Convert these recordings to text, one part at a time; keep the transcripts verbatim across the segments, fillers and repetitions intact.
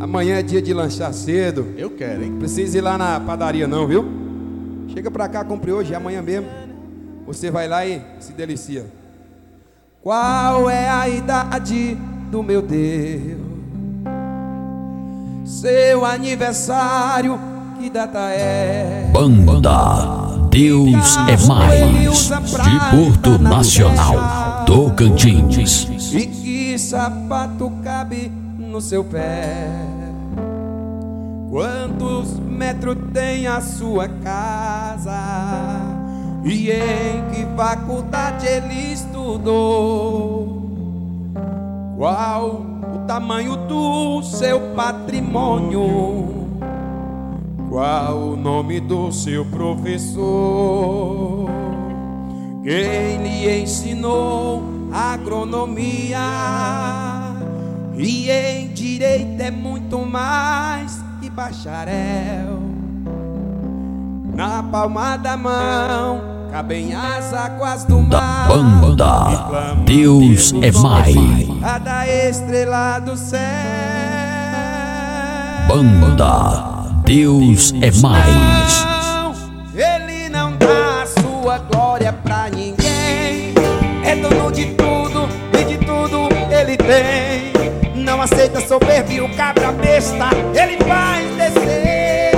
Amanhã é dia de lanchar cedo. Eu quero, hein? Precisa ir lá na padaria não, viu? Chega pra cá, compre hoje, é amanhã mesmo. Você vai lá e se delicia. Qual é a idade do meu Deus? Seu aniversário, que data é? Banda Deus é Mais, de Porto Nacional, Tocantins. E que sapato cabe no seu pé? Quantos metros tem a sua casa? E em que faculdade ele estudou? Qual o tamanho do seu patrimônio? Qual o nome do seu professor? Quem lhe ensinou agronomia? E em direito é muito mais que bacharel. Na palma da mão cabem as águas do mar. Banda Deus é Mais, a da estrela do céu. Banda Deus é Mais. Não, ele não dá a sua glória pra ninguém. É dono de tudo e de tudo ele tem. Não aceita soberba e o cabra besta ele faz descer.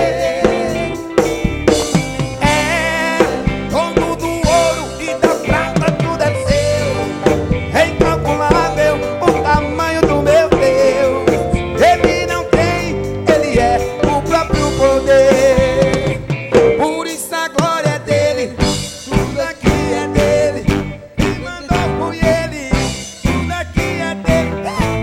É dono do ouro e da prata, tudo é seu. É incalculável o tamanho do meu Deus. Ele não tem, ele é o próprio poder. Por isso a glória é dele, tudo aqui é dele. Quem mandou foi ele, tudo aqui é dele.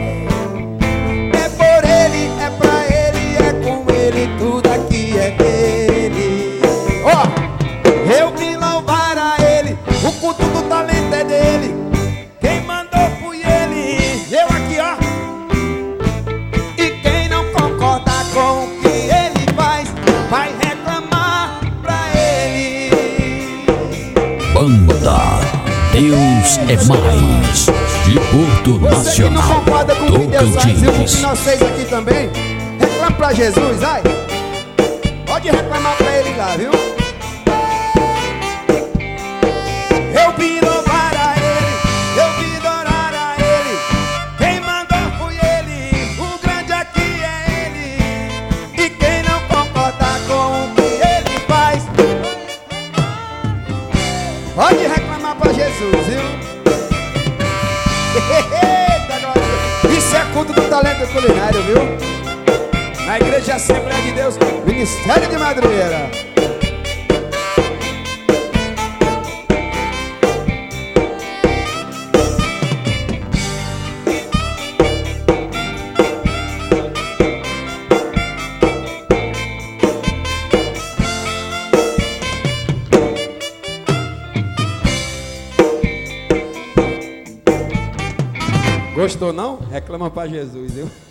É por ele, é pra ele, é com ele, tudo aqui é dele. Ó, eu vim louvar a ele, o culto do talento é dele. Quem mandou foi ele, eu aqui ó. E quem não concorda com o que ele faz, vai reclamar pra ele. Banda Deus é Mais, de Porto Você que não Nacional, concorda com o que Deus faz, eu vou Tocantins. que nós seis aqui também, reclama pra Jesus, ai. Pode reclamar pra ele lá, viu? Eu vim louvar a ele, eu vim adorar a ele. Quem mandou foi ele, o grande aqui é ele. E quem não concorda com o que ele faz, pode reclamar pra Jesus, viu? Eita, glória a Deus. Isso é culto do talento culinário, viu? Na Igreja Assembleia de Deus, Ministério de Madrugueira. Gostou não? Reclama pra Jesus, viu?